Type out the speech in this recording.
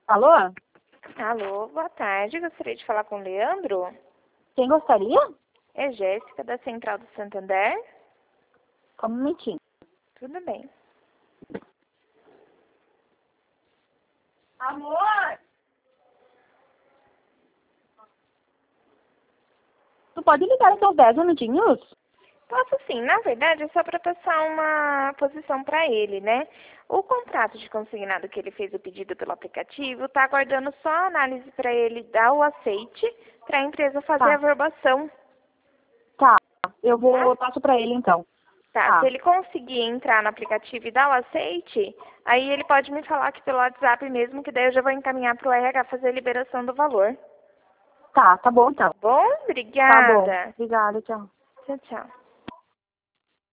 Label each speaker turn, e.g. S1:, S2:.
S1: Alô?
S2: Alô, boa tarde. Gostaria de falar com o Leandro.
S1: Quem gostaria?
S2: É Jéssica, da Central do Santander.
S1: Só um minutinho.
S2: Tudo bem.
S1: Amor! Tu pode ligar daqui uns 10 minutinhos?
S2: Posso sim. Na verdade, é só para passar uma posição para ele, né? O contrato de consignado que ele fez o pedido pelo aplicativo está aguardando só a análise para ele dar o aceite para a empresa fazer a
S1: Tá.
S2: verbação.
S1: Tá. Eu passo pra ele então.
S2: Tá,
S1: Tá.
S2: se ele conseguir entrar no aplicativo e dar o aceite, aí ele pode me falar aqui pelo WhatsApp mesmo, que daí eu já vou encaminhar para o RH fazer a liberação do valor.
S1: Tá bom então.
S2: Bom?
S1: Tá bom.
S2: Obrigada.
S1: Obrigada, tchau.
S2: Tchau, tchau.